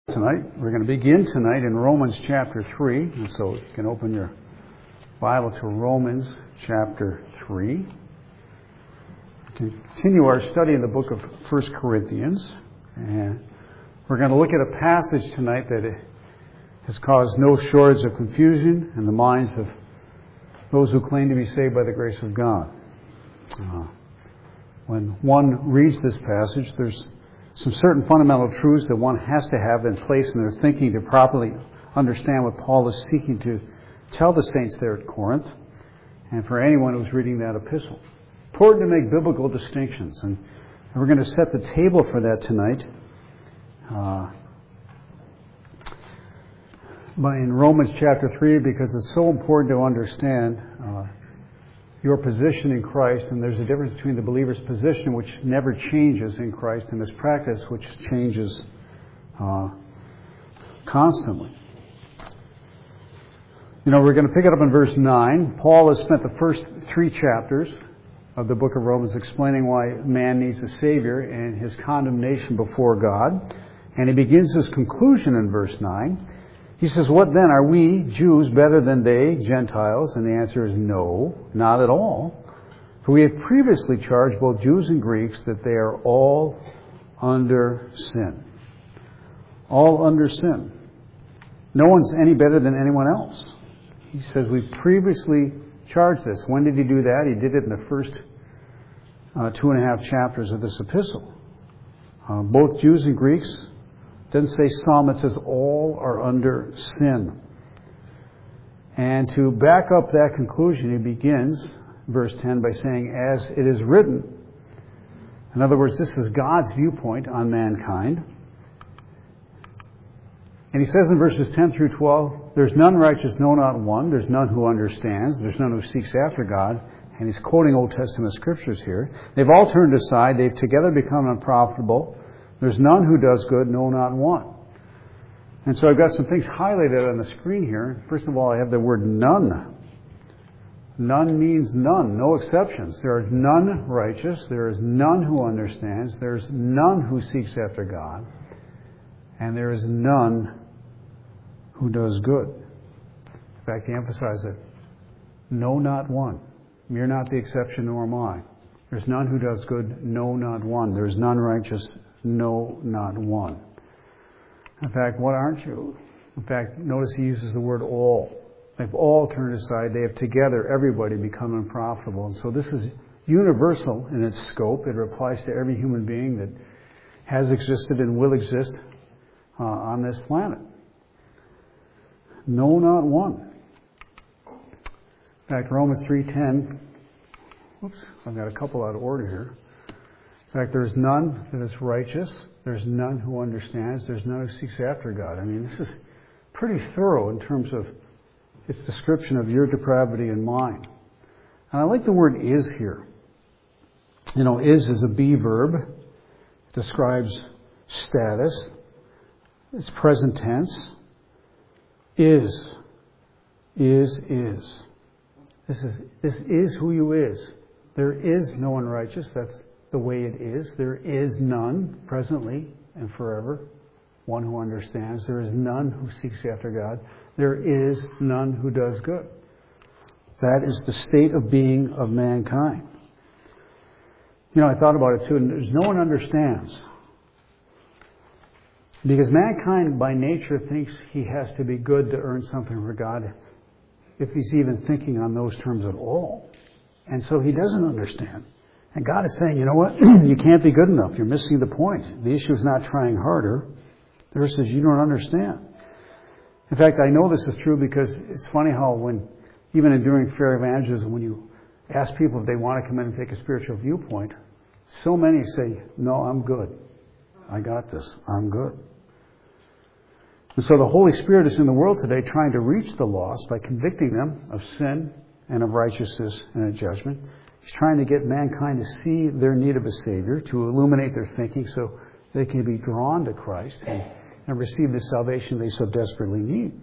Tonight, we're going to begin tonight in Romans chapter 3. And so you can open your Bible to Romans chapter 3. To continue our study in the book of 1 Corinthians. And we're going to look at a passage tonight that has caused no shortage of confusion in the minds of those who claim to be saved by the grace of God. When one reads this passage, there's some certain fundamental truths that one has to have in place in their thinking to properly understand what Paul is seeking to tell the saints there at Corinth, and for anyone who's reading that epistle. Important to make biblical distinctions, and we're going to set the table for that tonight. But in Romans chapter 3, because it's so important to understand your position in Christ, and there's a difference between the believer's position, which never changes in Christ, and his practice, which changes constantly. We're going to pick it up in verse 9. Paul has spent the first 3 chapters of the book of Romans explaining why man needs a Savior and his condemnation before God. And he begins his conclusion in verse 9. He says, "What then? Are we, Jews, better than they, Gentiles?" And the answer is no, not at all. For we have previously charged both Jews and Greeks that they are all under sin. All under sin. No one's any better than anyone else. He says we previously charged this. When did he do that? He did it in the first 2.5 chapters of this epistle. Both Jews and Greeks. It doesn't say some, it says all are under sin. And to back up that conclusion, he begins, verse 10, by saying, as it is written. In other words, this is God's viewpoint on mankind. And he says in verses 10 through 12, there's none righteous, no, not one. There's none who understands. There's none who seeks after God. And he's quoting Old Testament scriptures here. They've all turned aside. They've together become unprofitable. There's none who does good, no, not one. And so I've got some things highlighted on the screen here. First of all, I have the word none. None means none, no exceptions. There is none righteous. There is none who understands. There's none who seeks after God. And there is none who does good. In fact, he emphasized it. No, not one. You're not the exception, nor am I. There's none who does good, no, not one. There's none righteous, no, not one. In fact, what aren't you? In fact, notice he uses the word all. They've all turned aside. They have together, everybody, become unprofitable. And so this is universal in its scope. It applies to every human being that has existed and will exist on this planet. No, not one. In fact, Romans 3:10. Whoops, I've got a couple out of order here. In fact, there's none that is righteous. There's none who understands. There's none who seeks after God. I mean, this is pretty thorough in terms of its description of your depravity and mine. And I like the word is here. Is a be verb. It describes status. It's present tense. Is. This is who you is. There is no one righteous. That's the way it is. There is none presently and forever, one who understands. There is none who seeks after God. There is none who does good. That is the state of being of mankind. I thought about it too, and there's no one understands. Because mankind by nature thinks he has to be good to earn something for God, if he's even thinking on those terms at all. And so he doesn't understand. And God is saying, you know what? You can't be good enough. You're missing the point. The issue is not trying harder. The verse says you don't understand. In fact, I know this is true because it's funny how even during fair evangelism, when you ask people if they want to come in and take a spiritual viewpoint, so many say, no, I'm good. I got this. I'm good. And so the Holy Spirit is in the world today trying to reach the lost by convicting them of sin and of righteousness and of judgment. He's trying to get mankind to see their need of a Savior, to illuminate their thinking so they can be drawn to Christ and receive the salvation they so desperately need.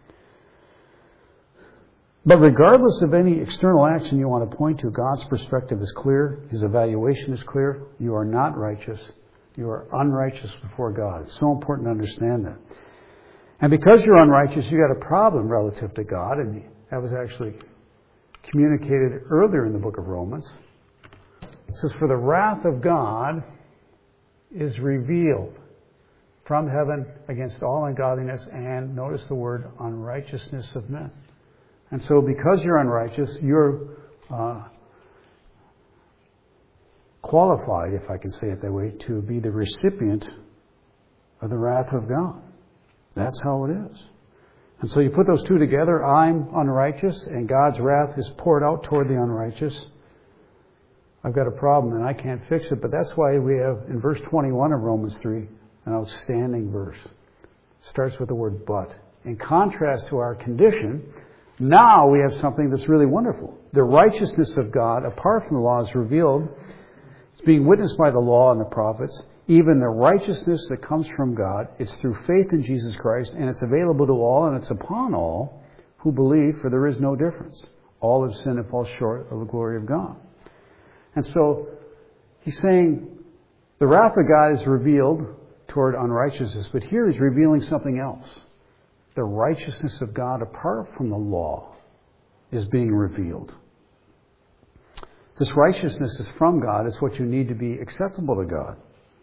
But regardless of any external action you want to point to, God's perspective is clear. His evaluation is clear. You are not righteous. You are unrighteous before God. It's so important to understand that. And because you're unrighteous, you got a problem relative to God, and that was actually communicated earlier in the book of Romans. It says, "For the wrath of God is revealed from heaven against all ungodliness," and notice the word, "unrighteousness of men." And so because you're unrighteous, you're qualified, if I can say it that way, to be the recipient of the wrath of God. That's how it is. And so you put those two together, I'm unrighteous, and God's wrath is poured out toward the unrighteous. I've got a problem, and I can't fix it, but that's why we have, in verse 21 of Romans 3, an outstanding verse. It starts with the word "but." In contrast to our condition, now we have something that's really wonderful. The righteousness of God, apart from the law, is revealed. It's being witnessed by the law and the prophets. Even the righteousness that comes from God, it's through faith in Jesus Christ, and it's available to all, and it's upon all who believe, for there is no difference. All have sinned and fall short of the glory of God. And so, he's saying the wrath of God is revealed toward unrighteousness, but here he's revealing something else. The righteousness of God apart from the law is being revealed. This righteousness is from God. It's what you need to be acceptable to God.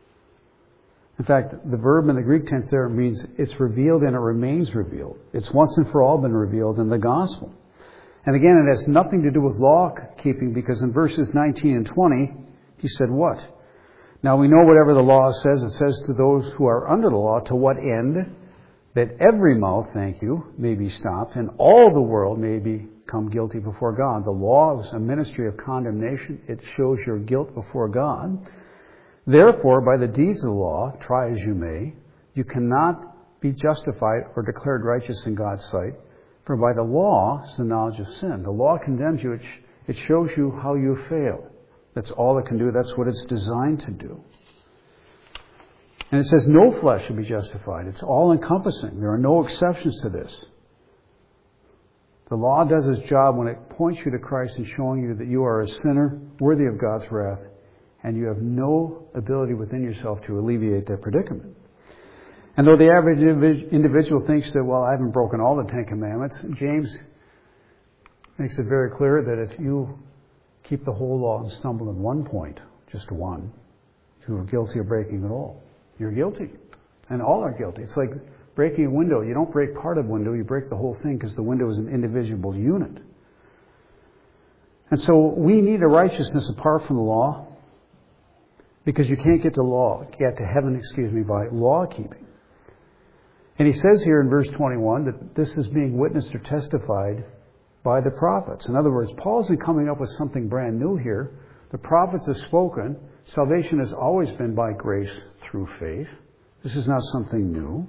In fact, the verb in the Greek tense there means it's revealed and it remains revealed. It's once and for all been revealed in the gospel. And again, it has nothing to do with law keeping, because in verses 19 and 20, he said what? "Now we know whatever the law says. It says to those who are under the law, to what end? That every mouth, may be stopped, and all the world may become guilty before God." The law is a ministry of condemnation. It shows your guilt before God. "Therefore, by the deeds of the law, try as you may, you cannot be justified or declared righteous in God's sight. For by the law is the knowledge of sin." The law condemns you. It shows you how you fail. That's all it can do. That's what it's designed to do. And it says no flesh should be justified. It's all-encompassing. There are no exceptions to this. The law does its job when it points you to Christ and showing you that you are a sinner worthy of God's wrath, and you have no ability within yourself to alleviate that predicament. And though the average individual thinks that, well, I haven't broken all the Ten Commandments, James makes it very clear that if you keep the whole law and stumble in one point, just one, you are guilty of breaking it all. You're guilty. And all are guilty. It's like breaking a window. You don't break part of the window, you break the whole thing, because the window is an indivisible unit. And so we need a righteousness apart from the law, because you can't get to heaven by law keeping. And he says here in verse 21 that this is being witnessed or testified by the prophets. In other words, Paul's been coming up with something brand new here. The prophets have spoken. Salvation has always been by grace through faith. This is not something new.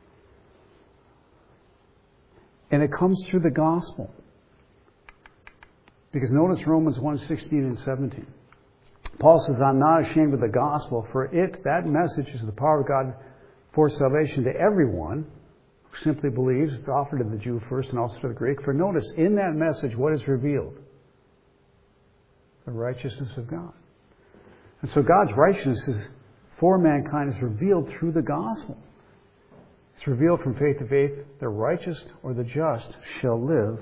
And it comes through the gospel. Because notice Romans 1:16 and 17. Paul says, "I'm not ashamed of the gospel, for that message is the power of God for salvation to everyone who simply believes." It's offered to the Jew first and also to the Greek. For notice, in that message, what is revealed? The righteousness of God. And so God's righteousness for mankind is revealed through the gospel. It's revealed from faith to faith. The righteous or the just shall live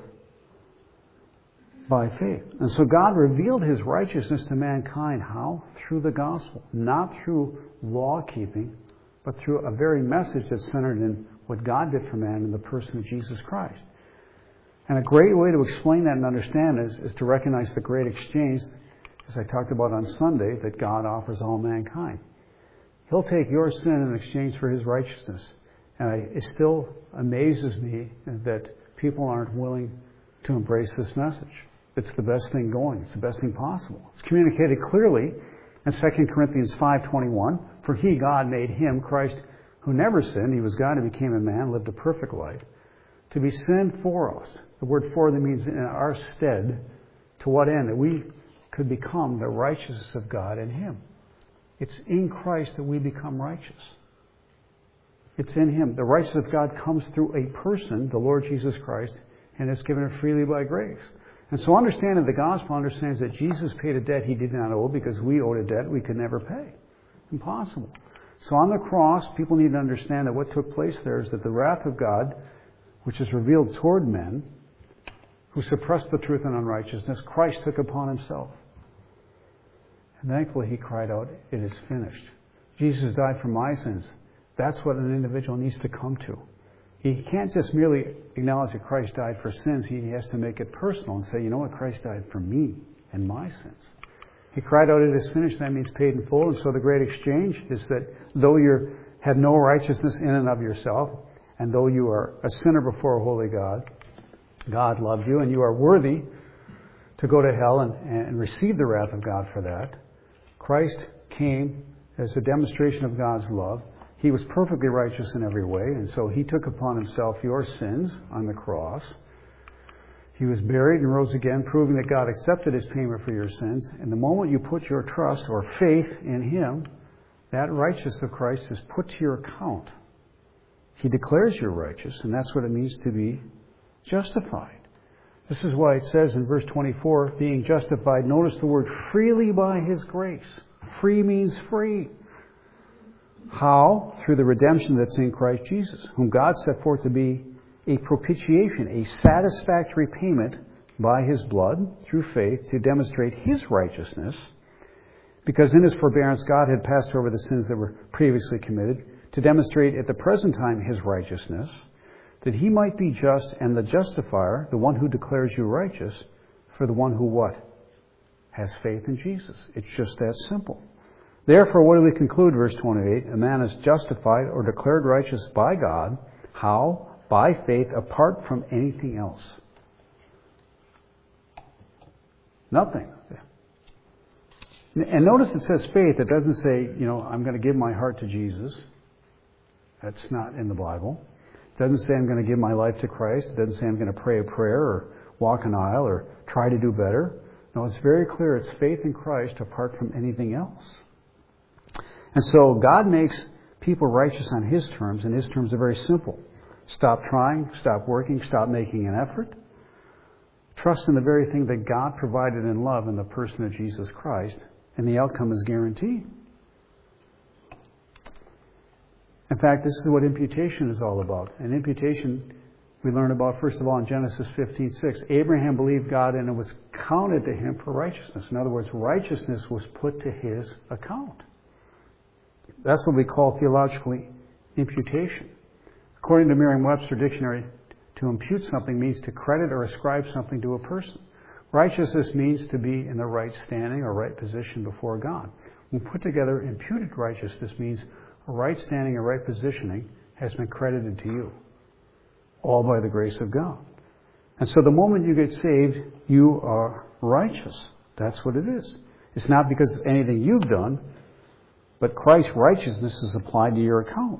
by faith. And so God revealed His righteousness to mankind. How? Through the gospel. Not through law keeping, but through a very message that's centered in what God did for man in the person of Jesus Christ. And a great way to explain that and understand is to recognize the great exchange, as I talked about on Sunday, that God offers all mankind. He'll take your sin in exchange for His righteousness. And it still amazes me that people aren't willing to embrace this message. It's the best thing going. It's the best thing possible. It's communicated clearly in 2 Corinthians 5:21. "For He, God, made Him, Christ, who never sinned. He was God who became a man, lived a perfect life, to be sin for us." The word "for" that means in our stead. To what end? That we could become the righteousness of God in Him. It's in Christ that we become righteous. It's in Him. The righteousness of God comes through a person, the Lord Jesus Christ, and it's given freely by grace. And so understanding the gospel understands that Jesus paid a debt He did not owe, because we owed a debt we could never pay. Impossible. So on the cross, people need to understand that what took place there is that the wrath of God, which is revealed toward men who suppressed the truth and unrighteousness, Christ took upon himself. And thankfully he cried out, "It is finished." Jesus died for my sins. That's what an individual needs to come to. He can't just merely acknowledge that Christ died for sins. He has to make it personal and say, you know what, Christ died for me and my sins. He cried out, "It is finished." That means paid in full. And so the great exchange is that though you have no righteousness in and of yourself, and though you are a sinner before a holy God, God loved you, and you are worthy to go to hell and receive the wrath of God for that. Christ came as a demonstration of God's love. He was perfectly righteous in every way, and so he took upon himself your sins on the cross. He was buried and rose again, proving that God accepted his payment for your sins. And the moment you put your trust or faith in him, that righteousness of Christ is put to your account. He declares you righteous, and that's what it means to be justified. This is why it says in verse 24, being justified, notice the word freely by his grace. Free means free. How? Through the redemption that's in Christ Jesus, whom God set forth to be a propitiation, a satisfactory payment by his blood through faith to demonstrate his righteousness, because in his forbearance God had passed over the sins that were previously committed, to demonstrate at the present time his righteousness, that he might be just and the justifier, the one who declares you righteous, for the one who what? Has faith in Jesus. It's just that simple. Therefore, what do we conclude, verse 28? A man is justified or declared righteous by God. How? By faith, apart from anything else. Nothing. And notice it says faith. It doesn't say, I'm going to give my heart to Jesus. That's not in the Bible. It doesn't say I'm going to give my life to Christ. It doesn't say I'm going to pray a prayer or walk an aisle or try to do better. No, it's very clear. It's faith in Christ apart from anything else. And so God makes people righteous on his terms, and his terms are very simple. Stop trying, stop working, stop making an effort. Trust in the very thing that God provided in love in the person of Jesus Christ, and the outcome is guaranteed. In fact, this is what imputation is all about. And imputation we learn about, first of all, in Genesis 15:6. Abraham believed God and it was counted to him for righteousness. In other words, righteousness was put to his account. That's what we call theologically imputation. According to Merriam-Webster Dictionary, to impute something means to credit or ascribe something to a person. Righteousness means to be in the right standing or right position before God. When put together, imputed righteousness means a right standing or right positioning has been credited to you, all by the grace of God. And so the moment you get saved, you are righteous. That's what it is. It's not because of anything you've done, but Christ's righteousness is applied to your account.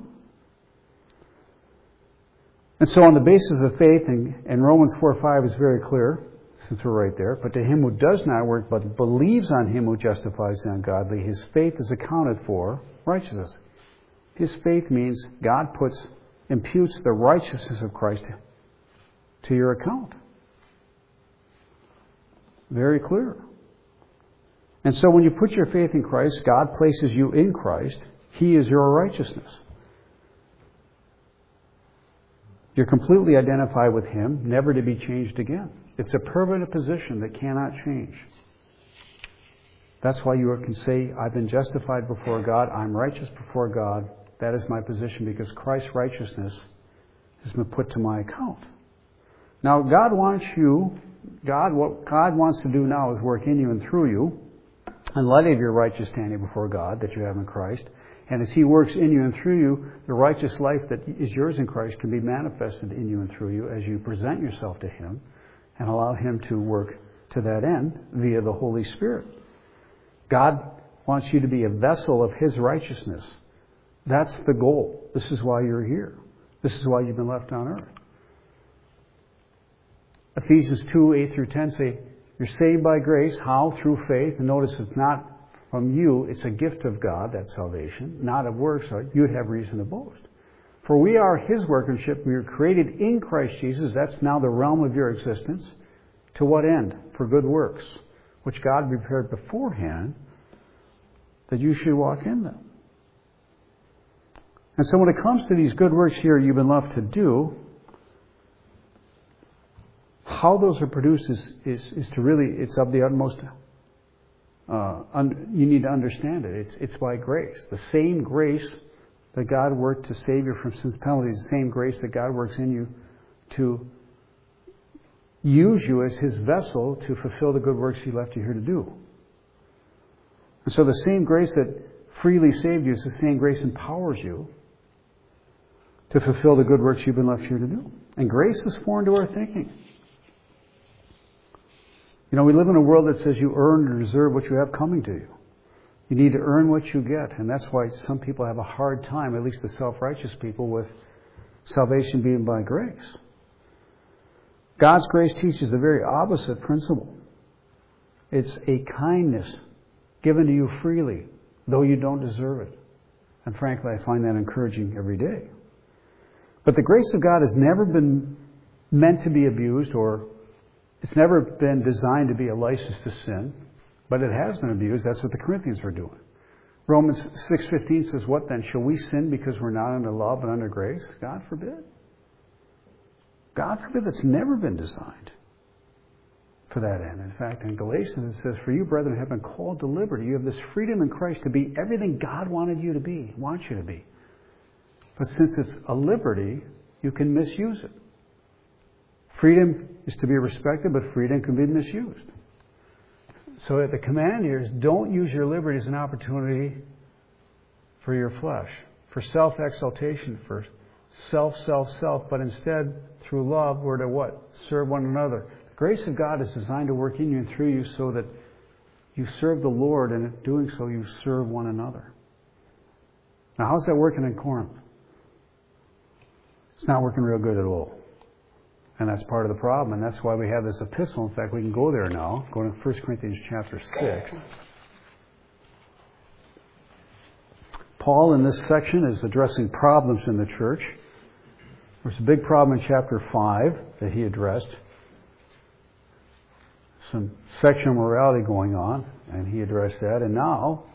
And so on the basis of faith, and Romans 4:5 is very clear, since we're right there, but to him who does not work, but believes on him who justifies the ungodly, his faith is accounted for righteousness. His faith means God imputes the righteousness of Christ to your account. Very clear. And so when you put your faith in Christ, God places you in Christ. He is your righteousness. You're completely identified with him, never to be changed again. It's a permanent position that cannot change. That's why you can say, I've been justified before God. I'm righteous before God. That is my position because Christ's righteousness has been put to my account. Now, what God wants to do now is work in you and through you, in light of your righteous standing before God that you have in Christ. And as he works in you and through you, the righteous life that is yours in Christ can be manifested in you and through you as you present yourself to him and allow him to work to that end via the Holy Spirit. God wants you to be a vessel of his righteousness. That's the goal. This is why you're here. This is why you've been left on earth. Ephesians 2:8-10 say, you're saved by grace. How? Through faith. And notice it's not from you. It's a gift of God, that salvation. Not of works, so you'd have reason to boast. For we are his workmanship. We are created in Christ Jesus. That's now the realm of your existence. To what end? For good works, which God prepared beforehand that you should walk in them. And so when it comes to these good works here you've been left to do, how those are produced is to really, it's of the utmost, you need to understand it. It's by grace. The same grace that God worked to save you from sin's penalty is the same grace that God works in you to use you as His vessel to fulfill the good works He left you here to do. And so the same grace that freely saved you is the same grace empowers you to fulfill the good works you've been left here to do. And grace is foreign to our thinking. You know, we live in a world that says you earn or deserve what you have coming to you. You need to earn what you get. And that's why some people have a hard time, at least the self-righteous people, with salvation being by grace. God's grace teaches the very opposite principle. It's a kindness given to you freely, though you don't deserve it. And frankly, I find that encouraging every day. But the grace of God has never been meant to be abused, or it's never been designed to be a license to sin, but it has been abused. That's what the Corinthians were doing. Romans 6:15 says, what then? Shall we sin because we're not under law but under grace? God forbid. God forbid. That's never been designed for that end. In fact, in Galatians it says, for you, brethren, have been called to liberty. You have this freedom in Christ to be everything God wanted you to be, wants you to be. But since it's a liberty, you can misuse it. Freedom is to be respected, but freedom can be misused. So the command here is don't use your liberty as an opportunity for your flesh, for self-exaltation, for self, but instead, through love, we're to what? Serve one another. The grace of God is designed to work in you and through you so that you serve the Lord, and in doing so, you serve one another. Now, how's that working in Corinth? It's not working real good at all. And that's part of the problem, and that's why we have this epistle. In fact, we can go there now. Go to 1 Corinthians chapter 6. Paul, in this section, is addressing problems in the church. There's a big problem in chapter 5 that he addressed. Some sexual morality going on, and he addressed that. And now,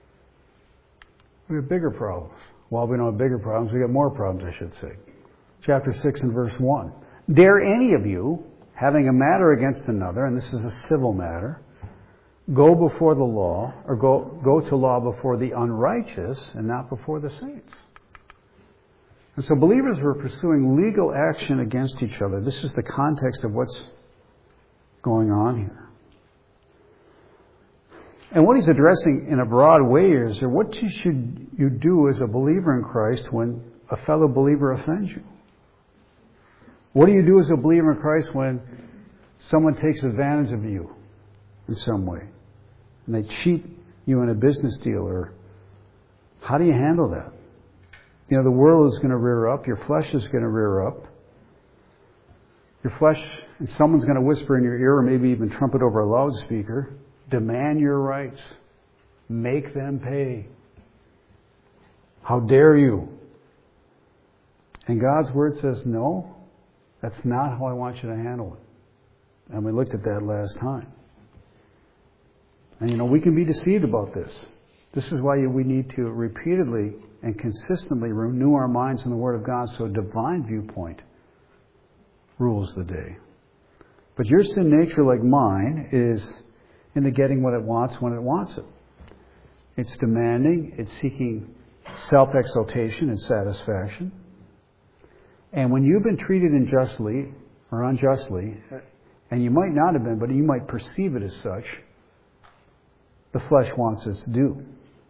we have bigger problems. Well, we don't have bigger problems, we got more problems, I should say. Chapter 6 and verse 1. Dare any of you, having a matter against another, and this is a civil matter, go before the law, or go to law before the unrighteous and not before the saints? And so believers were pursuing legal action against each other. This is the context of what's going on here. And what he's addressing in a broad way is what should you do as a believer in Christ when a fellow believer offends you? What do you do as a believer in Christ when someone takes advantage of you in some way? And they cheat you in a business deal? Or how do you handle that? You know, the world is going to rear up. Your flesh is going to rear up. Your flesh, and someone's going to whisper in your ear, or maybe even trumpet over a loudspeaker, demand your rights. Make them pay. How dare you? And God's Word says, no, that's not how I want you to handle it. And we looked at that last time. And you know, we can be deceived about this. This is why we need to repeatedly and consistently renew our minds in the Word of God so a divine viewpoint rules the day. But your sin nature, like mine, is into getting what it wants when it wants it. It's demanding, it's seeking self-exaltation and satisfaction. And when you've been treated unjustly or unjustly, and you might not have been, but you might perceive it as such, the flesh wants us to do.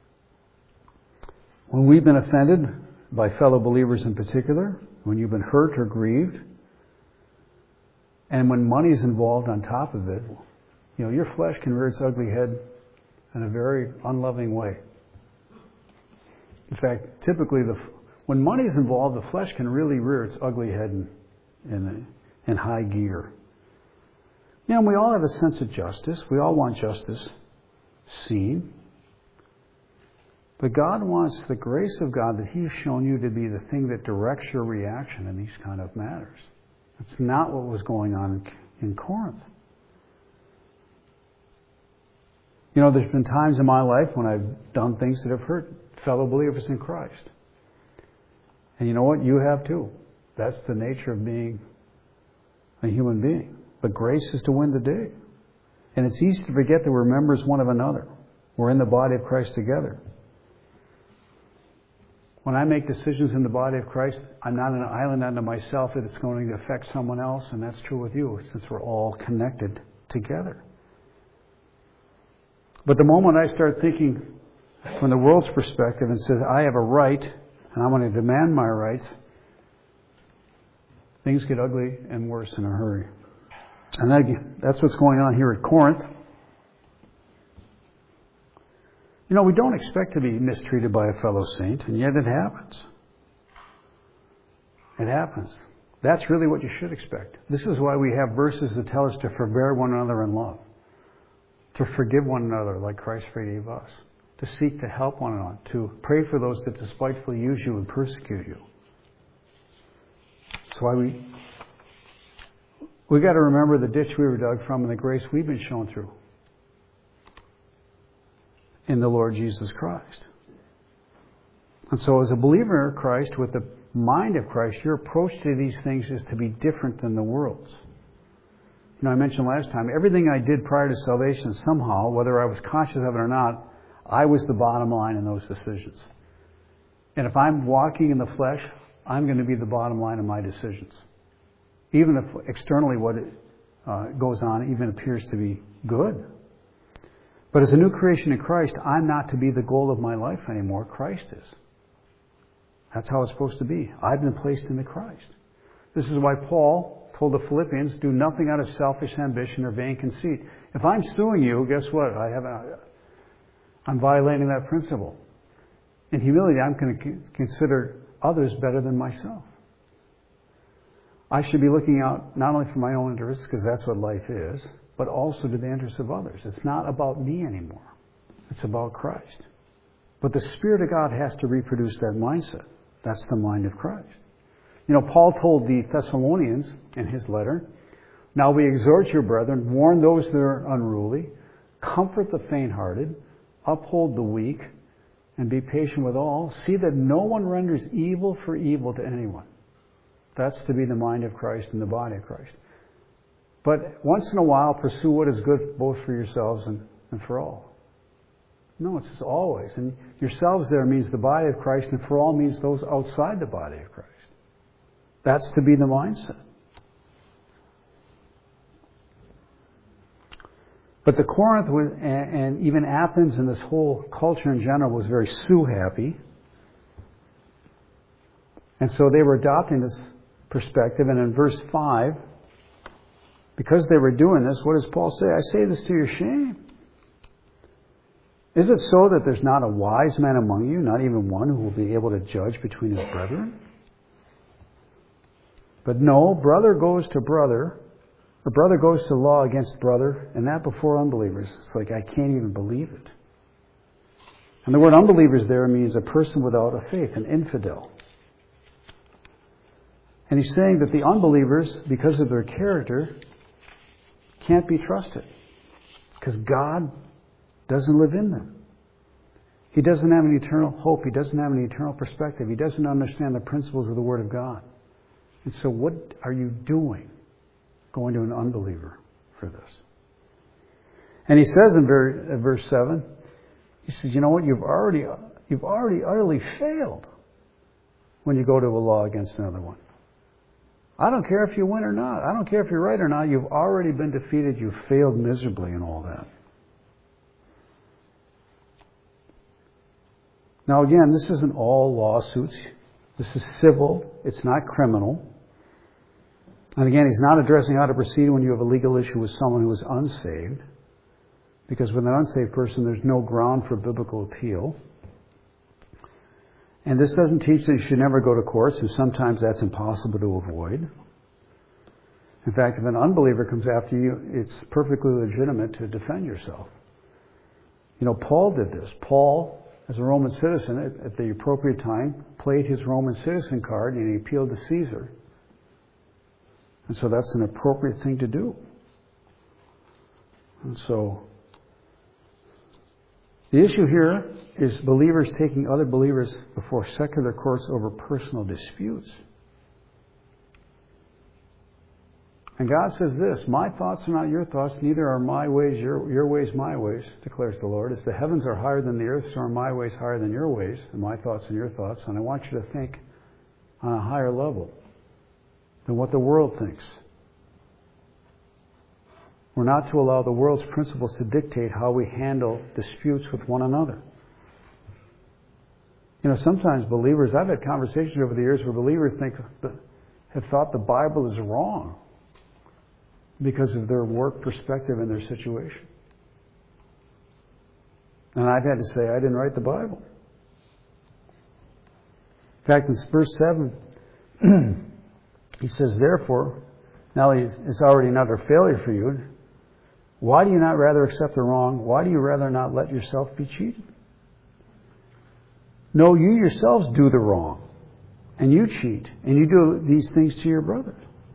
When we've been offended by fellow believers in particular, when you've been hurt or grieved, and when money is involved on top of it, you know, your flesh can rear its ugly head in a very unloving way. In fact, typically when money is involved, the flesh can really rear its ugly head in high gear. You know, we all have a sense of justice. We all want justice seen. But God wants the grace of God that He's shown you to be the thing that directs your reaction in these kind of matters. That's not what was going on in Corinth. You know, there's been times in my life when I've done things that have hurt fellow believers in Christ. And you know what? You have too. That's the nature of being a human being. But grace is to win the day. And it's easy to forget that we're members one of another. We're in the body of Christ together. When I make decisions in the body of Christ, I'm not an island unto myself that it's going to affect someone else, and that's true with you, since we're all connected together. But the moment I start thinking from the world's perspective and says, I have a right, and I want to demand my rights, things get ugly and worse in a hurry. And again, that's what's going on here at Corinth. You know, we don't expect to be mistreated by a fellow saint, and yet it happens. It happens. That's really what you should expect. This is why we have verses that tell us to forbear one another in love, to forgive one another like Christ forgave us, to seek to help one another, to pray for those that despitefully use you and persecute you. That's why we got to remember the ditch we were dug from and the grace we've been shown through in the Lord Jesus Christ. And so as a believer in Christ with the mind of Christ, your approach to these things is to be different than the world's. You know, I mentioned last time, everything I did prior to salvation, somehow, whether I was conscious of it or not, I was the bottom line in those decisions. And if I'm walking in the flesh, I'm going to be the bottom line of my decisions. Even if externally what goes on even appears to be good. But as a new creation in Christ, I'm not to be the goal of my life anymore. Christ is. That's how it's supposed to be. I've been placed into Christ. This is why Paul told the Philippians, do nothing out of selfish ambition or vain conceit. If I'm suing you, guess what? I'm violating that principle. In humility, I'm going to consider others better than myself. I should be looking out not only for my own interests, because that's what life is, but also to the interests of others. It's not about me anymore. It's about Christ. But the Spirit of God has to reproduce that mindset. That's the mind of Christ. You know, Paul told the Thessalonians in his letter, now we exhort you, brethren, warn those that are unruly, comfort the faint-hearted, uphold the weak, and be patient with all. See that no one renders evil for evil to anyone. That's to be the mind of Christ and the body of Christ. But once in a while, pursue what is good both for yourselves and for all. No, it says always. And yourselves there means the body of Christ, and for all means those outside the body of Christ. That's to be the mindset. But the Corinth and even Athens and this whole culture in general was very Sue-happy. And so they were adopting this perspective. And in verse 5, because they were doing this, what does Paul say? I say this to your shame. Is it so that there's not a wise man among you, not even one who will be able to judge between his brethren? But no, brother goes to brother, or brother goes to law against brother, and that before unbelievers. It's like, I can't even believe it. And the word unbelievers there means a person without a faith, an infidel. And he's saying that the unbelievers, because of their character, can't be trusted. Because God doesn't live in them. He doesn't have an eternal hope. He doesn't have an eternal perspective. He doesn't understand the principles of the Word of God. And so what are you doing going to an unbeliever for this? And he says in verse 7, he says, you know what? You've already utterly failed when you go to a law against another one. I don't care if you win or not. I don't care if you're right or not. You've already been defeated. You've failed miserably in all that. Now again, this isn't all lawsuits. This is civil. It's not criminal. And again, he's not addressing how to proceed when you have a legal issue with someone who is unsaved. Because with an unsaved person, there's no ground for biblical appeal. And this doesn't teach that you should never go to courts, and sometimes that's impossible to avoid. In fact, if an unbeliever comes after you, it's perfectly legitimate to defend yourself. You know, Paul did this. Paul, as a Roman citizen, at the appropriate time, played his Roman citizen card and he appealed to Caesar. And so that's an appropriate thing to do. And so The issue here is believers taking other believers before secular courts over personal disputes. And God says this, my thoughts are not your thoughts, neither are my ways your ways my ways, declares the Lord. As the heavens are higher than the earth, so are my ways higher than your ways, and my thoughts and your thoughts. And I want you to think on a higher level than what the world thinks. We're not to allow the world's principles to dictate how we handle disputes with one another. You know, sometimes believers, I've had conversations over the years where believers have thought the Bible is wrong because of their work perspective and their situation. And I've had to say, I didn't write the Bible. In fact, in verse 7, he says, therefore, now it's already another failure for you. Why do you not rather accept the wrong? Why do you rather not let yourself be cheated? No, you yourselves do the wrong, and you cheat, and you do these things to your brothers.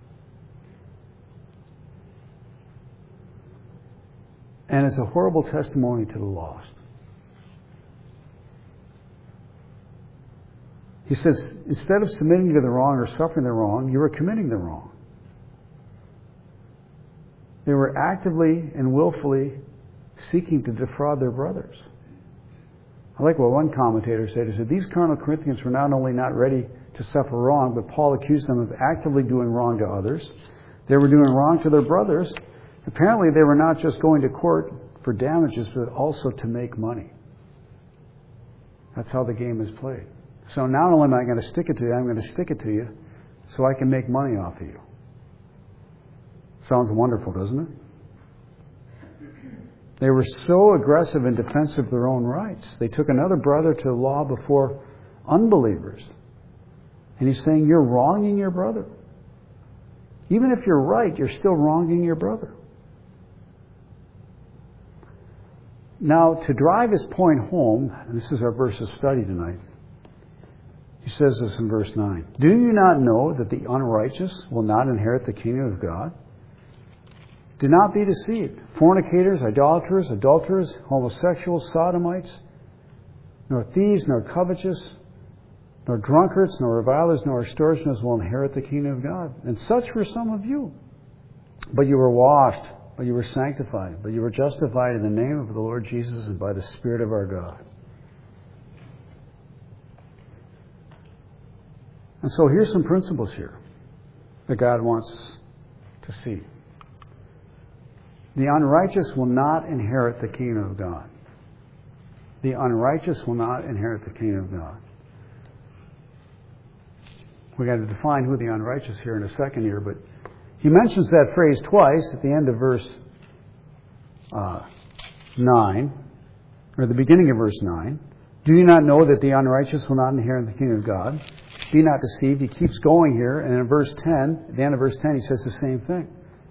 And it's a horrible testimony to the lost. He says, instead of submitting to the wrong or suffering the wrong, you were committing the wrong. They were actively and willfully seeking to defraud their brothers. I like what one commentator said. He said, these carnal Corinthians were not only not ready to suffer wrong, but Paul accused them of actively doing wrong to others. They were doing wrong to their brothers. Apparently, they were not just going to court for damages, but also to make money. That's how the game is played. So not only am I going to stick it to you, I'm going to stick it to you so I can make money off of you. Sounds wonderful, doesn't it? They were so aggressive in defense of their own rights. They took another brother to law before unbelievers. And he's saying, you're wronging your brother. Even if you're right, you're still wronging your brother. Now, to drive his point home, and this is our verse of study tonight, he says this in verse 9. Do you not know that the unrighteous will not inherit the kingdom of God? Do not be deceived. Fornicators, idolaters, adulterers, homosexuals, sodomites, nor thieves, nor covetous, nor drunkards, nor revilers, nor extortioners will inherit the kingdom of God. And such were some of you. But you were washed, but you were sanctified, but you were justified in the name of the Lord Jesus and by the Spirit of our God. And so here's some principles here that God wants us to see. The unrighteous will not inherit the kingdom of God. The unrighteous will not inherit the kingdom of God. We've got to define who the unrighteous here in a second here, but he mentions that phrase twice at the end of verse 9, or the beginning of verse 9. Do you not know that the unrighteous will not inherit the kingdom of God? Be not deceived. He keeps going here, and in verse 10, at the end of verse 10, he says the same thing.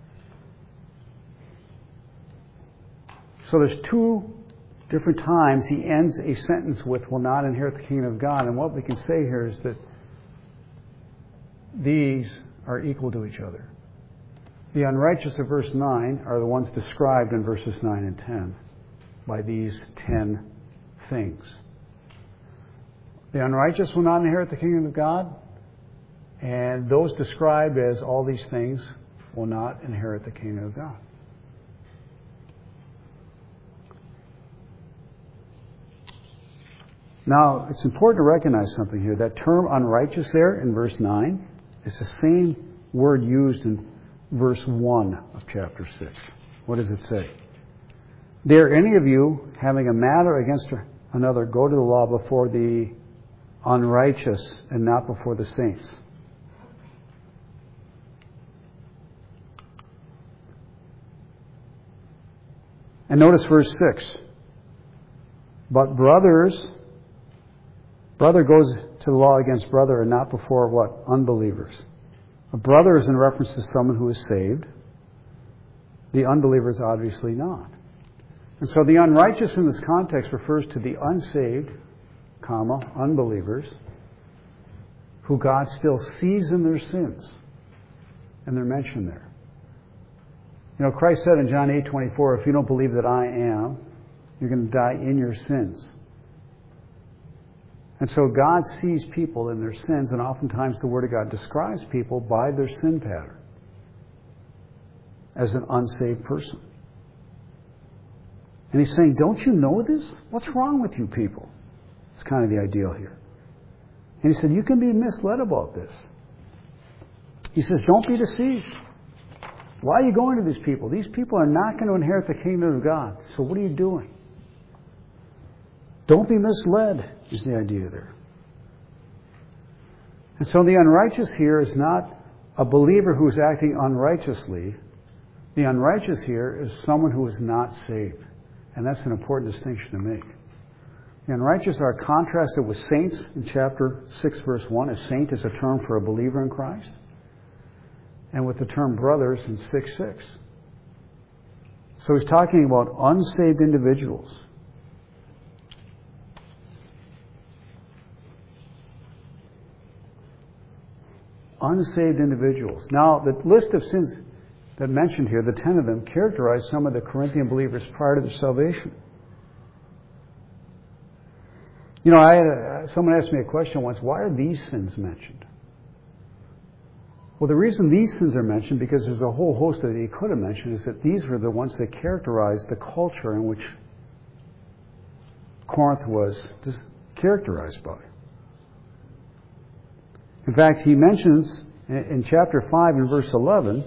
So there's two different times he ends a sentence with, will not inherit the kingdom of God. And what we can say here is that these are equal to each other. The unrighteous of verse 9 are the ones described in verses 9 and 10 by these 10 things. The unrighteous will not inherit the kingdom of God, and those described as all these things will not inherit the kingdom of God. Now, it's important to recognize something here. That term unrighteous there in verse 9 is the same word used in verse 1 of chapter 6. What does it say? Dare any of you, having a matter against another, go to the law before the unrighteous and not before the saints? And notice verse 6. But brother goes to the law against brother and not before what? Unbelievers. A brother is in reference to someone who is saved. The unbeliever is obviously not. And so the unrighteous in this context refers to the unsaved, unbelievers, who God still sees in their sins. And they're mentioned there. You know, Christ said in John 8:24, if you don't believe that I am, You're going to die in your sins. And so God sees people in their sins, and oftentimes the Word of God describes people by their sin pattern as an unsaved person. And He's saying, don't you know this? What's wrong with you people? It's kind of the ideal here. And He said, you can be misled about this. He says, don't be deceived. Why are you going to these people? These people are not going to inherit the kingdom of God. So what are you doing? Don't be misled, is the idea there. And so the unrighteous here is not a believer who is acting unrighteously. The unrighteous here is someone who is not saved. And that's an important distinction to make. The unrighteous are contrasted with saints in chapter 6, verse 1. A saint is a term for a believer in Christ. And with the term brothers in 6:6. So he's talking about unsaved individuals. Unsaved individuals. Now, the list of sins that mentioned here, the 10 of them, characterize some of the Corinthian believers prior to their salvation. You know, someone asked me a question once, why are these sins mentioned? Well, the reason these sins are mentioned, because there's a whole host that he could have mentioned, is that these were the ones that characterized the culture in which Corinth was characterized by. In fact, he mentions in chapter 5 and verse 11,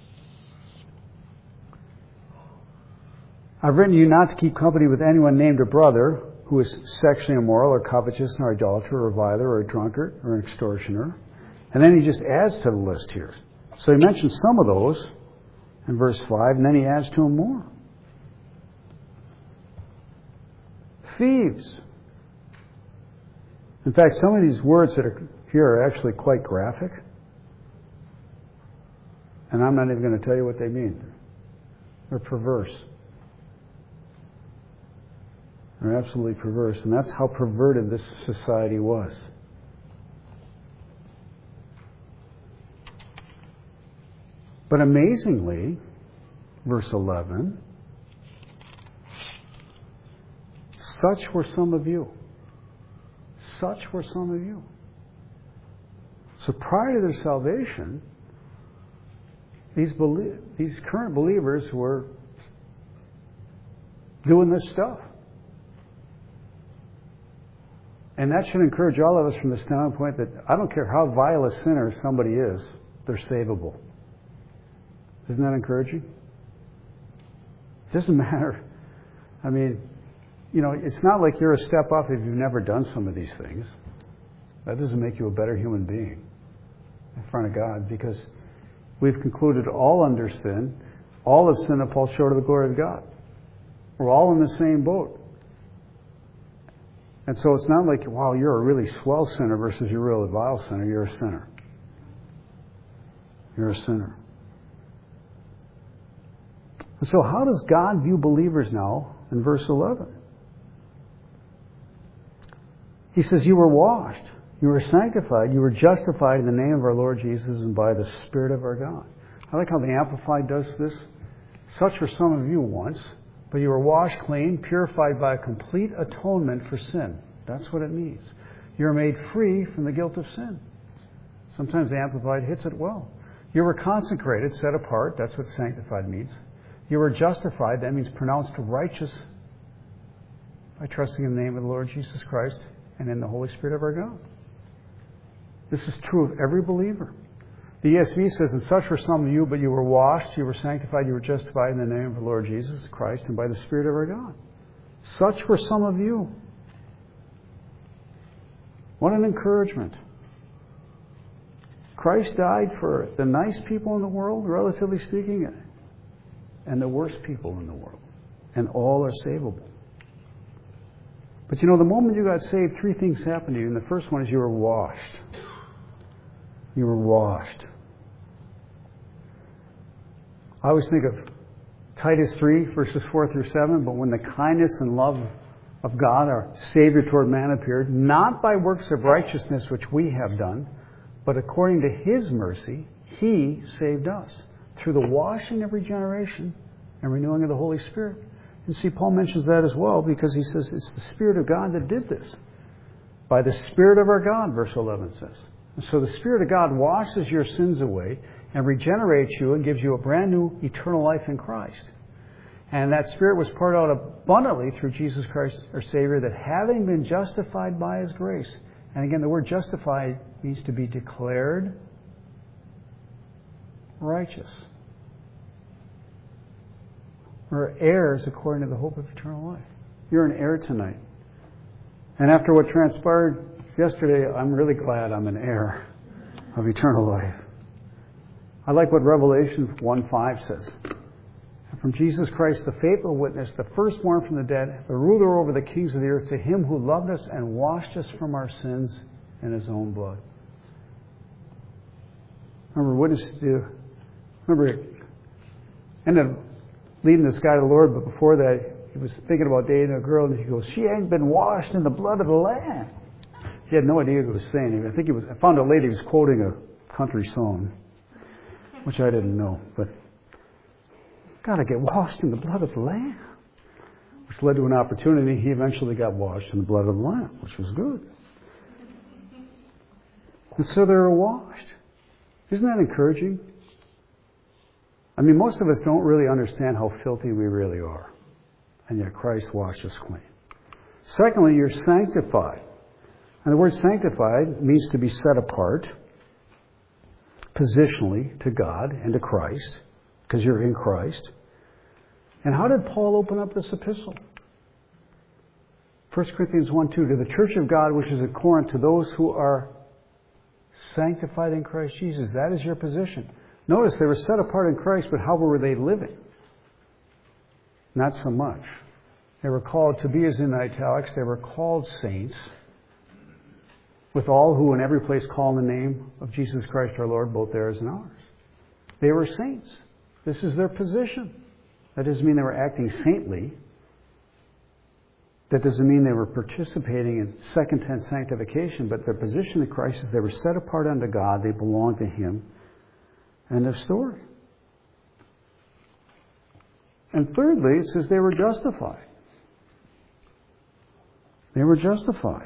I've written to you not to keep company with anyone named a brother who is sexually immoral or covetous or idolater or reviler or a drunkard or an extortioner. And then he just adds to the list here. So he mentions some of those in verse 5, and then he adds to them more. Thieves. In fact, some of these words that are here are actually quite graphic. And I'm not even going to tell you what they mean. They're perverse. They're absolutely perverse. And that's how perverted this society was. But amazingly, verse 11, such were some of you. Such were some of you. So prior to their salvation, these current believers were doing this stuff. And that should encourage all of us from the standpoint that I don't care how vile a sinner somebody is, they're savable. Isn't that encouraging? It doesn't matter. I mean, you know, it's not like you're a step up if you've never done some of these things. That doesn't make you a better human being in front of God, because we've concluded all under sin, all have sinned and fall short of the glory of God. We're all in the same boat. And so it's not like, wow, you're a really swell sinner versus you're a really vile sinner. You're a sinner. You're a sinner. And so how does God view believers now in verse 11? He says, you were washed. You were sanctified. You were justified in the name of our Lord Jesus and by the Spirit of our God. I like how the Amplified does this. Such were some of you once, but you were washed clean, purified by a complete atonement for sin. That's what it means. You're made free from the guilt of sin. Sometimes the Amplified hits it well. You were consecrated, set apart. That's what sanctified means. You were justified. That means pronounced righteous by trusting in the name of the Lord Jesus Christ and in the Holy Spirit of our God. This is true of every believer. The ESV says, and such were some of you, but you were washed, you were sanctified, you were justified in the name of the Lord Jesus Christ and by the Spirit of our God. Such were some of you. What an encouragement. Christ died for the nice people in the world, relatively speaking, and the worst people in the world. And all are savable. But you know, the moment you got saved, three things happened to you. And the first one is you were washed. You were washed. I always think of Titus 3, verses 4 through 7. But when the kindness and love of God, our Savior toward man, appeared, not by works of righteousness which we have done, but according to His mercy, He saved us through the washing of regeneration and renewing of the Holy Spirit. And see, Paul mentions that as well because he says it's the Spirit of God that did this. By the Spirit of our God, verse 11 says. And so the Spirit of God washes your sins away and regenerates you and gives you a brand new eternal life in Christ. And that Spirit was poured out abundantly through Jesus Christ, our Savior, that having been justified by His grace. And again, the word justified means to be declared righteous. We're heirs according to the hope of eternal life. You're an heir tonight. And after what transpired yesterday, I'm really glad I'm an heir of eternal life. I like what Revelation 1:5 says. From Jesus Christ, the faithful witness, the firstborn from the dead, the ruler over the kings of the earth, to Him who loved us and washed us from our sins in His own blood. Remember, ended up leading this guy to the Lord, but before that, he was thinking about dating a girl, and he goes, "She ain't been washed in the blood of the Lamb." He had no idea what he was saying. I found a lady who was quoting a country song, which I didn't know, but got to get washed in the blood of the Lamb, which led to an opportunity. He eventually got washed in the blood of the Lamb, which was good. And so they were washed. Isn't that encouraging? I mean, most of us don't really understand how filthy we really are. And yet Christ washed us clean. Secondly, you're sanctified. And the word sanctified means to be set apart positionally to God and to Christ, because you're in Christ. And how did Paul open up this epistle? 1 Corinthians 1:2, to the church of God which is at Corinth, to those who are sanctified in Christ Jesus. That is your position. Notice they were set apart in Christ, but how were they living? Not so much. They were called, to be as in italics, they were called saints, with all who in every place call in the name of Jesus Christ our Lord, both theirs and ours. They were saints. This is their position. That doesn't mean they were acting saintly. That doesn't mean they were participating in second tense sanctification, but their position in Christ is they were set apart unto God, they belonged to Him. End of story. And thirdly, it says they were justified. They were justified.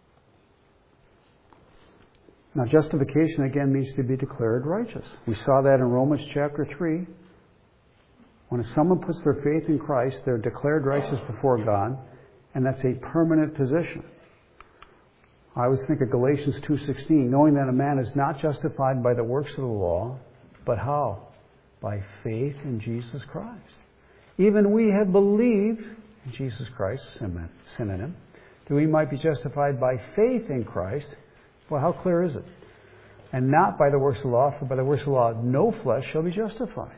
Now, justification again means to be declared righteous. We saw that in Romans chapter 3. When someone puts their faith in Christ, they're declared righteous before God, and that's a permanent position. I always think of Galatians 2:16, knowing that a man is not justified by the works of the law, but how? By faith in Jesus Christ. Even we have believed in Jesus Christ, synonym, that we might be justified by faith in Christ. Well, how clear is it? And not by the works of the law, for by the works of the law no flesh shall be justified.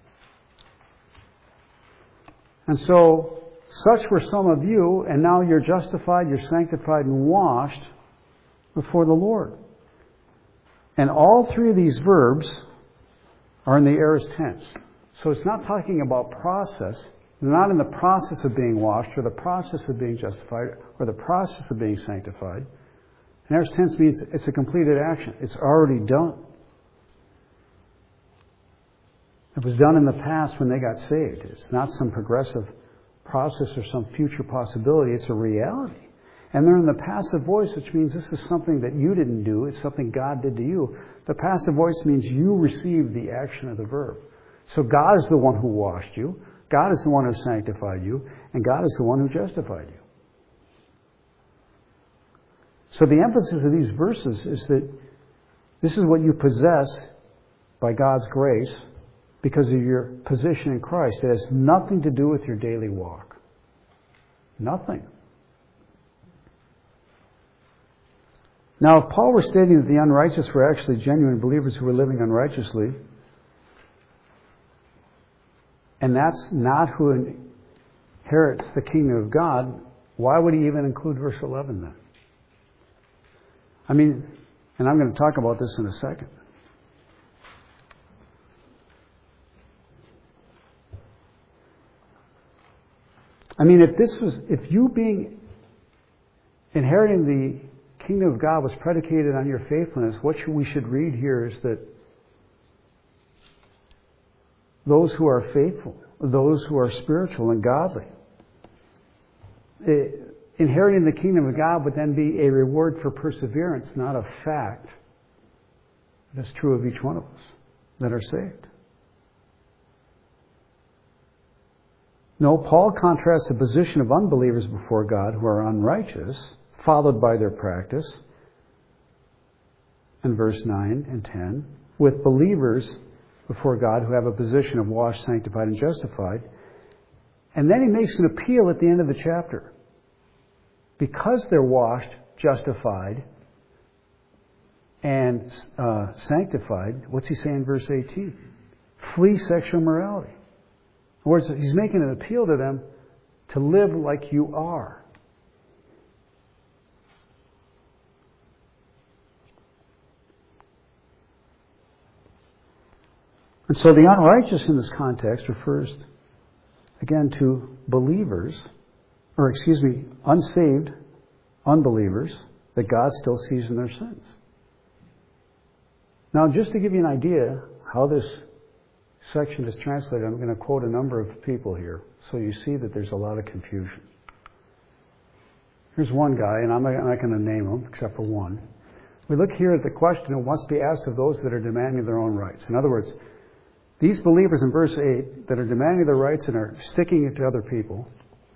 And so, such were some of you, and now you're justified, you're sanctified, and washed before the Lord. And all three of these verbs are in the aorist tense. So it's not talking about process. They're not in the process of being washed, or the process of being justified, or the process of being sanctified. And aorist tense means it's a completed action. It's already done. It was done in the past when they got saved. It's not some progressive process or some future possibility. It's a reality. And they're in the passive voice, which means this is something that you didn't do. It's something God did to you. The passive voice means you received the action of the verb. So God is the one who washed you. God is the one who sanctified you. And God is the one who justified you. So the emphasis of these verses is that this is what you possess by God's grace because of your position in Christ. It has nothing to do with your daily walk. Nothing. Now, if Paul were stating that the unrighteous were actually genuine believers who were living unrighteously, and that's not who inherits the kingdom of God, why would he even include verse 11 then? I mean, and I'm going to talk about this in a second. I mean, if you being inheriting the kingdom of God was predicated on your faithfulness, what we should read here is that those who are faithful, those who are spiritual and godly, inheriting the kingdom of God would then be a reward for perseverance, not a fact. That's true of each one of us that are saved. No, Paul contrasts the position of unbelievers before God who are unrighteous, followed by their practice, in verse 9 and 10, with believers before God who have a position of washed, sanctified, and justified. And then he makes an appeal at the end of the chapter. Because they're washed, justified, and sanctified, what's he say in verse 18? Flee sexual immorality. In other words, he's making an appeal to them to live like you are. And so the unrighteous in this context refers, again, to believers, unsaved unbelievers that God still sees in their sins. Now, just to give you an idea how this section is translated, I'm going to quote a number of people here so you see that there's a lot of confusion. Here's one guy, and I'm not going to name him except for one. We look here at the question that must be asked of those that are demanding their own rights. In other words, these believers in verse 8 that are demanding their rights and are sticking it to other people.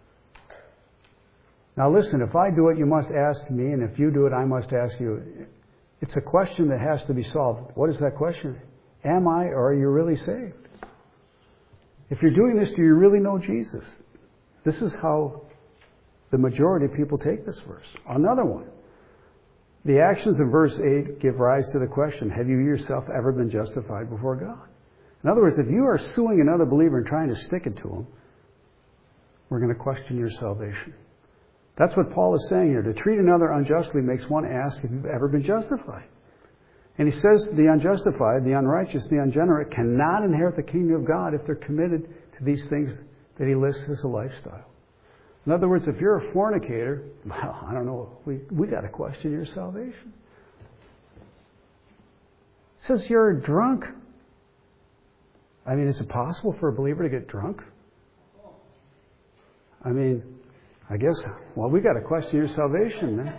Now listen, if I do it, you must ask me, and if you do it, I must ask you. It's a question that has to be solved. What is that question? Am I, or are you really saved? If you're doing this, do you really know Jesus? This is how the majority of people take this verse. Another one. The actions of verse 8 give rise to the question, have you yourself ever been justified before God? In other words, if you are suing another believer and trying to stick it to him, we're going to question your salvation. That's what Paul is saying here. To treat another unjustly makes one ask if you've ever been justified. And he says the unjustified, the unrighteous, the ungenerate cannot inherit the kingdom of God if they're committed to these things that he lists as a lifestyle. In other words, if you're a fornicator, well, I don't know, we got to question your salvation. It says you're a drunk. I mean, is it possible for a believer to get drunk? I mean, I guess, well, we got to question your salvation, man.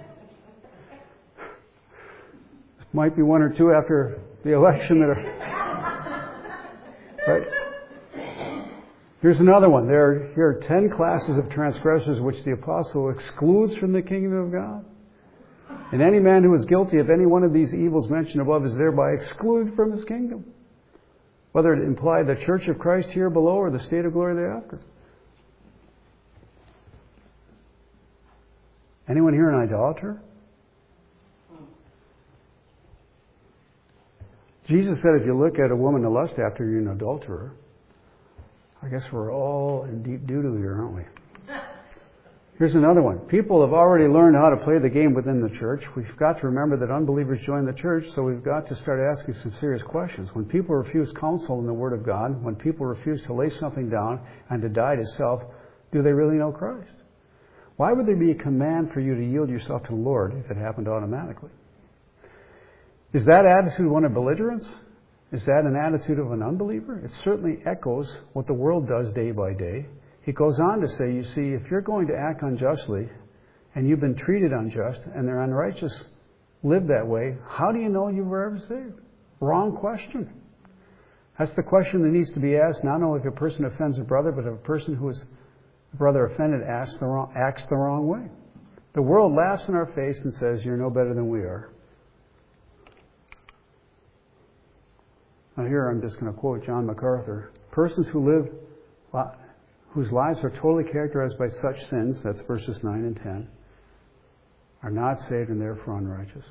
Might be one or two after the election that are... Right? Here's another one. Here are 10 classes of transgressors which the apostle excludes from the kingdom of God. And any man who is guilty of any one of these evils mentioned above is thereby excluded from his kingdom. Whether it imply the church of Christ here below or the state of glory thereafter. Anyone here an idolater? Jesus said if you look at a woman to lust after, you're an adulterer. I guess we're all in deep doo-doo here, aren't we? Here's another one. People have already learned how to play the game within the church. We've got to remember that unbelievers join the church, so we've got to start asking some serious questions. When people refuse counsel in the Word of God, when people refuse to lay something down and to die to self, do they really know Christ? Why would there be a command for you to yield yourself to the Lord if it happened automatically? Is that attitude one of belligerence? Is that an attitude of an unbeliever? It certainly echoes what the world does day by day. He goes on to say, you see, if you're going to act unjustly and you've been treated unjust and they're unrighteous live that way, how do you know you were ever saved? Wrong question. That's the question that needs to be asked not only if a person offends a brother, but if a person who is a brother offended acts the wrong way. The world laughs in our face and says, you're no better than we are. Now here I'm just going to quote John MacArthur. Persons whose lives are totally characterized by such sins, that's verses 9 and 10, are not saved and therefore unrighteous.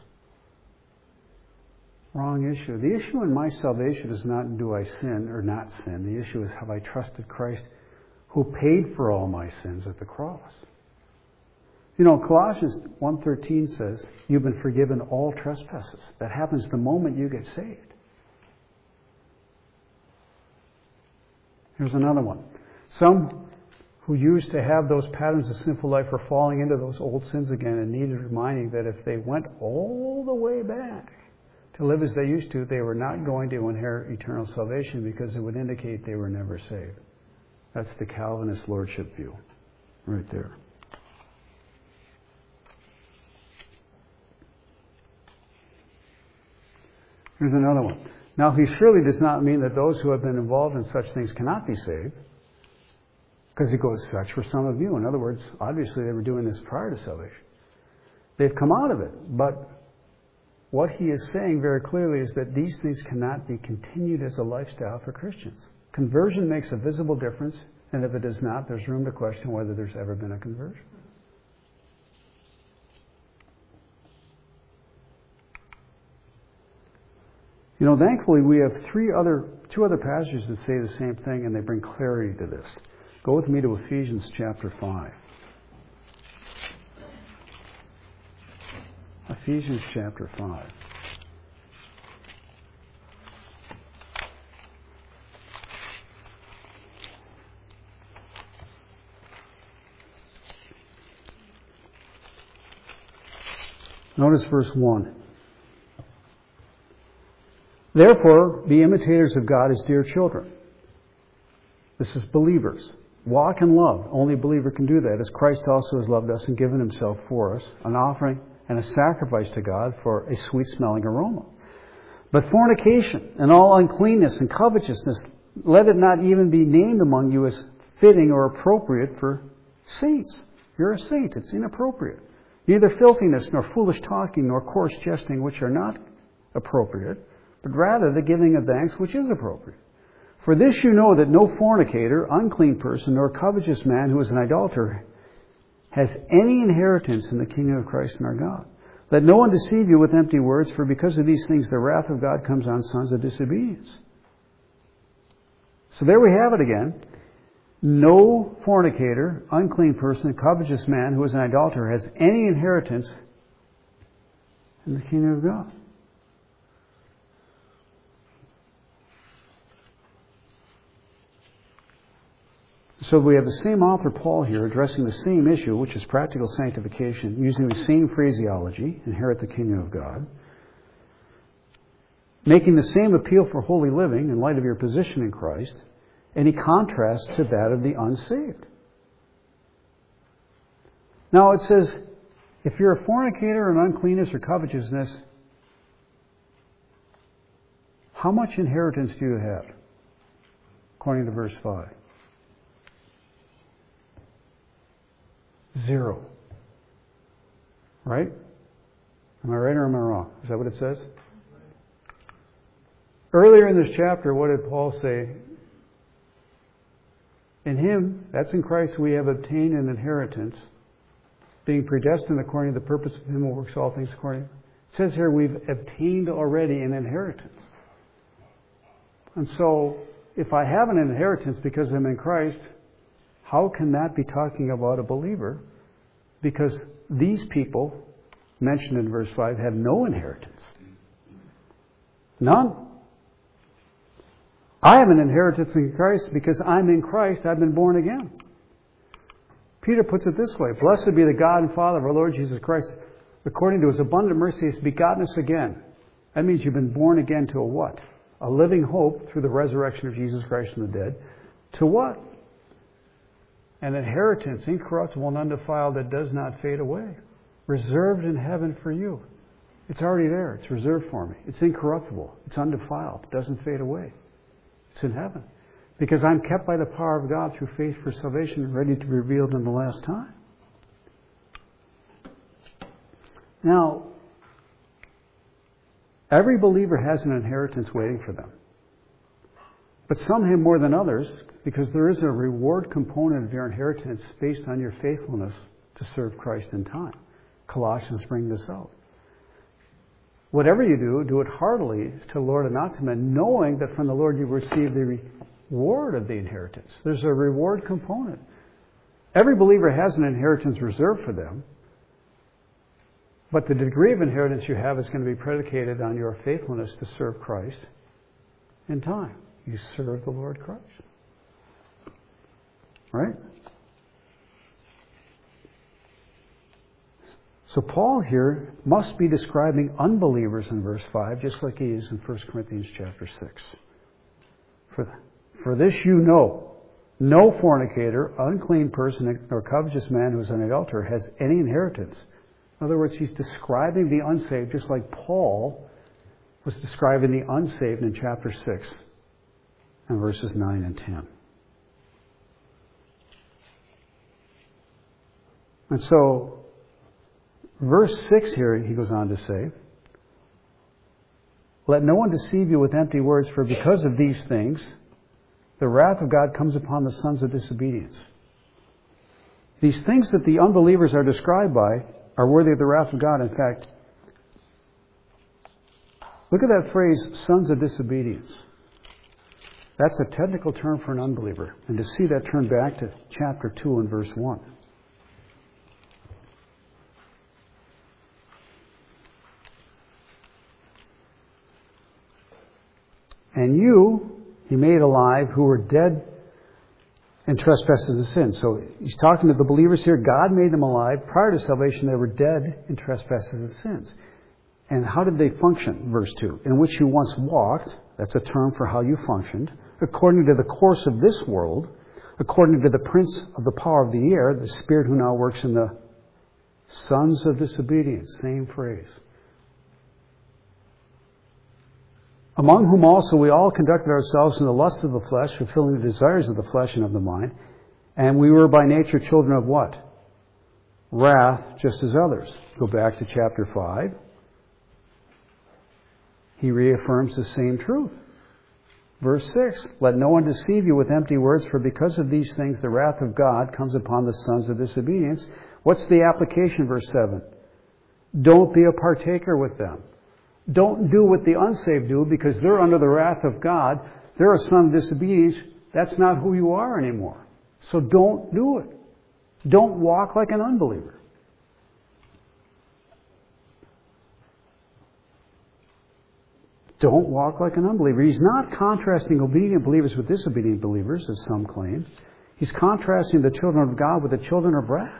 Wrong issue. The issue in my salvation is not do I sin or not sin. The issue is have I trusted Christ who paid for all my sins at the cross. You know, Colossians 1:13 says, you've been forgiven all trespasses. That happens the moment you get saved. Here's another one. Some who used to have those patterns of sinful life are falling into those old sins again and needed reminding that if they went all the way back to live as they used to, they were not going to inherit eternal salvation because it would indicate they were never saved. That's the Calvinist lordship view right there. Here's another one. Now, he surely does not mean that those who have been involved in such things cannot be saved. Because he goes, such for some of you. In other words, obviously they were doing this prior to salvation. They've come out of it. But what he is saying very clearly is that these things cannot be continued as a lifestyle for Christians. Conversion makes a visible difference, and if it does not, there's room to question whether there's ever been a conversion. You know, thankfully we have two other passages that say the same thing, and they bring clarity to this. Go with me to Ephesians chapter 5. Ephesians chapter 5. Notice verse 1. Therefore, be imitators of God as dear children. This is believers. Walk in love. Only a believer can do that, as Christ also has loved us and given himself for us, an offering and a sacrifice to God for a sweet-smelling aroma. But fornication and all uncleanness and covetousness, let it not even be named among you as fitting or appropriate for saints. You're a saint. It's inappropriate. Neither filthiness, nor foolish talking, nor coarse jesting, which are not appropriate, but rather the giving of thanks, which is appropriate. For this you know that no fornicator, unclean person, nor covetous man who is an idolater has any inheritance in the kingdom of Christ and our God. Let no one deceive you with empty words, for because of these things the wrath of God comes on sons of disobedience. So there we have it again. No fornicator, unclean person, covetous man who is an idolater has any inheritance in the kingdom of God. So we have the same author, Paul, here addressing the same issue, which is practical sanctification, using the same phraseology, inherit the kingdom of God, making the same appeal for holy living in light of your position in Christ, and he contrasts to that of the unsaved. Now it says, if you're a fornicator and uncleanness or covetousness, how much inheritance do you have? According to verse 5. 0. Right? Am I right or am I wrong? Is that what it says? Earlier in this chapter, what did Paul say? In him, that's in Christ, we have obtained an inheritance, being predestined according to the purpose of him who works all things according. It says here we've obtained already an inheritance. And so, if I have an inheritance because I'm in Christ, how can that be talking about a believer? Because these people, mentioned in verse 5, have no inheritance. None. I have an inheritance in Christ because I'm in Christ. I've been born again. Peter puts it this way. Blessed be the God and Father of our Lord Jesus Christ. According to his abundant mercy, has begotten us again. That means you've been born again to a what? A living hope through the resurrection of Jesus Christ from the dead. To what? An inheritance, incorruptible and undefiled, that does not fade away. Reserved in heaven for you. It's already there. It's reserved for me. It's incorruptible. It's undefiled. It doesn't fade away. It's in heaven. Because I'm kept by the power of God through faith for salvation, ready to be revealed in the last time. Now, every believer has an inheritance waiting for them. But some have more than others, because there is a reward component of your inheritance based on your faithfulness to serve Christ in time. Colossians bring this out. Whatever you do, do it heartily to the Lord and not to men, knowing that from the Lord you receive the reward of the inheritance. There's a reward component. Every believer has an inheritance reserved for them, but the degree of inheritance you have is going to be predicated on your faithfulness to serve Christ in time. You serve the Lord Christ. Right? So Paul here must be describing unbelievers in verse 5, just like he is in 1 Corinthians chapter 6. For this you know, no fornicator, unclean person, or covetous man who is an adulterer has any inheritance. In other words, he's describing the unsaved, just like Paul was describing the unsaved in chapter 6 and verses 9 and 10. And so, verse 6 here, he goes on to say, "Let no one deceive you with empty words, for because of these things, the wrath of God comes upon the sons of disobedience." These things that the unbelievers are described by are worthy of the wrath of God. In fact, look at that phrase, sons of disobedience. That's a technical term for an unbeliever. And to see that, turn back to chapter 2 and verse 1. "And you, he made alive, who were dead in trespasses and sins." So he's talking to the believers here. God made them alive. Prior to salvation, they were dead in trespasses and sins. And how did they function? Verse 2. "In which you once walked," that's a term for how you functioned, "according to the course of this world, according to the prince of the power of the air, the spirit who now works in the sons of disobedience." Same phrase. "Among whom also we all conducted ourselves in the lust of the flesh, fulfilling the desires of the flesh and of the mind. And we were by nature children of" what? "Wrath, just as others." Go back to chapter 5. He reaffirms the same truth. Verse 6, "Let no one deceive you with empty words, for because of these things the wrath of God comes upon the sons of disobedience." What's the application? Verse 7. "Don't be a partaker with them." Don't do what the unsaved do, because they're under the wrath of God. They're a son of disobedience. That's not who you are anymore. So don't do it. Don't walk like an unbeliever. Don't walk like an unbeliever. He's not contrasting obedient believers with disobedient believers, as some claim. He's contrasting the children of God with the children of wrath.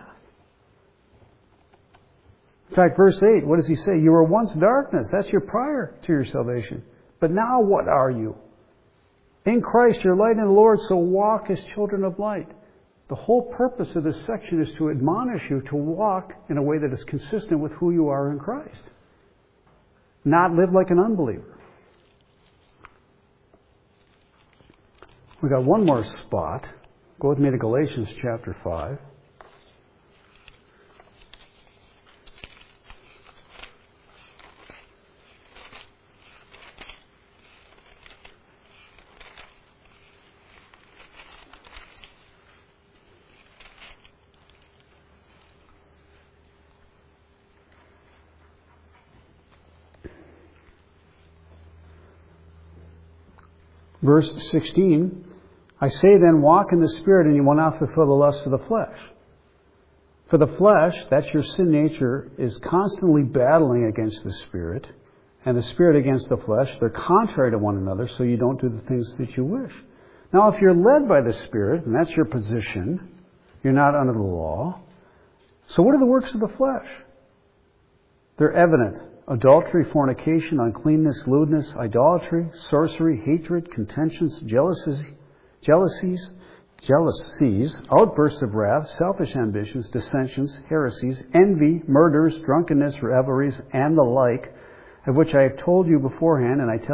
In fact, verse 8, what does he say? "You were once darkness." That's your prior to your salvation. "But now what are you? In Christ, you're light in the Lord, so walk as children of light." The whole purpose of this section is to admonish you to walk in a way that is consistent with who you are in Christ. Not live like an unbeliever. We got one more spot. Go with me to Galatians chapter 5. Verse 16, "I say then, walk in the Spirit, and you will not fulfill the lusts of the flesh. For the flesh," that's your sin nature, "is constantly battling against the Spirit, and the Spirit against the flesh. They're contrary to one another, so you don't do the things that you wish." Now, if you're led by the Spirit, and that's your position, you're not under the law. So what are the works of the flesh? They're evident. Adultery, fornication, uncleanness, lewdness, idolatry, sorcery, hatred, contentions, jealousies, outbursts of wrath, selfish ambitions, dissensions, heresies, envy, murders, drunkenness, revelries, and the like, of which I have told you beforehand, and I tell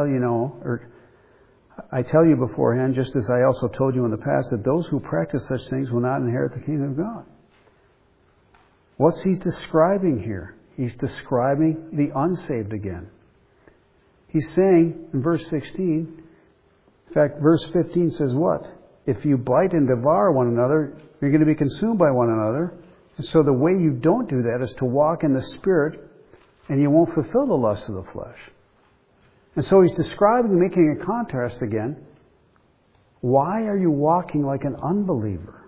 you beforehand, just as I also told you in the past, that those who practice such things will not inherit the kingdom of God. What's he describing here? He's describing the unsaved again. He's saying in verse 16, in fact, verse 15 says what? "If you bite and devour one another, you're going to be consumed by one another." And so the way you don't do that is to walk in the Spirit, and you won't fulfill the lust of the flesh. And so he's describing, making a contrast again. Why are you walking like an unbeliever?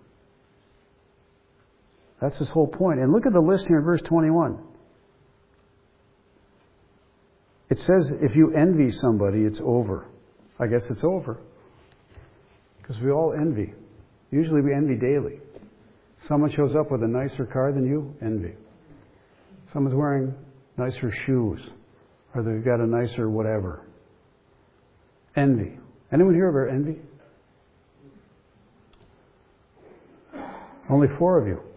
That's his whole point. And look at the list here in verse 21. It says if you envy somebody, it's over. I guess it's over. Because we all envy. Usually we envy daily. Someone shows up with a nicer car than you, envy. Someone's wearing nicer shoes. Or they've got a nicer whatever. Envy. Anyone here ever envy? Only 4 of you.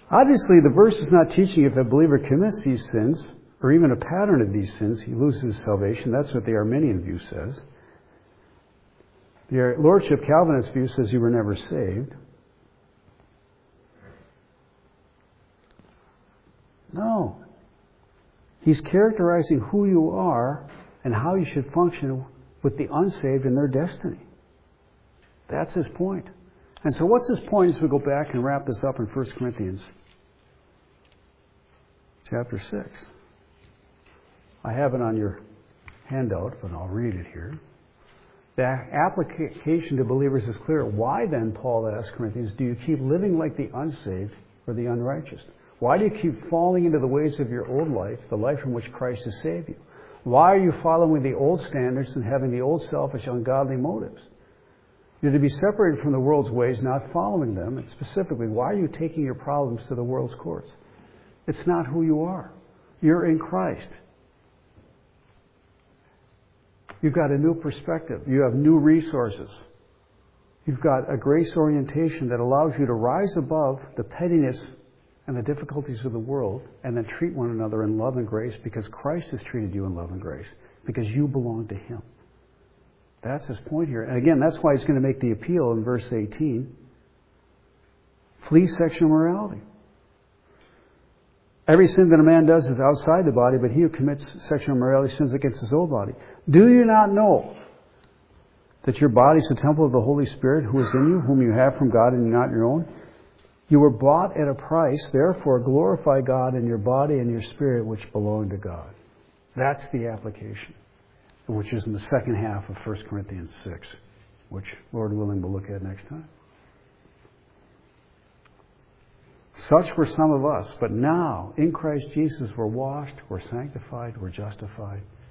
Obviously, the verse is not teaching if a believer commits these sins, or even a pattern of these sins, he loses his salvation. That's what the Arminian view says. The Lordship Calvinist view says you were never saved. No. He's characterizing who you are and how you should function with the unsaved in their destiny. That's his point. And so what's his point as we go back and wrap this up in 1 Corinthians chapter 6? I have it on your handout, but I'll read it here. The application to believers is clear. Why then, Paul asked Corinthians, do you keep living like the unsaved or the unrighteous? Why do you keep falling into the ways of your old life, the life from which Christ has saved you? Why are you following the old standards and having the old selfish, ungodly motives? You're to be separated from the world's ways, not following them. And specifically, why are you taking your problems to the world's courts? It's not who you are. You're in Christ. You've got a new perspective. You have new resources. You've got a grace orientation that allows you to rise above the pettiness and the difficulties of the world and then treat one another in love and grace because Christ has treated you in love and grace, because you belong to Him. That's his point here. And again, that's why he's going to make the appeal in verse 18. Flee sexual immorality. Every sin that a man does is outside the body, but he who commits sexual immorality sins against his own body. Do you not know that your body is the temple of the Holy Spirit who is in you, whom you have from God and not your own? You were bought at a price, therefore glorify God in your body and your spirit which belong to God. That's the application, which is in the second half of 1 Corinthians 6, which, Lord willing, we'll look at next time. Such were some of us, but now, in Christ Jesus, we're washed, we're sanctified, we're justified,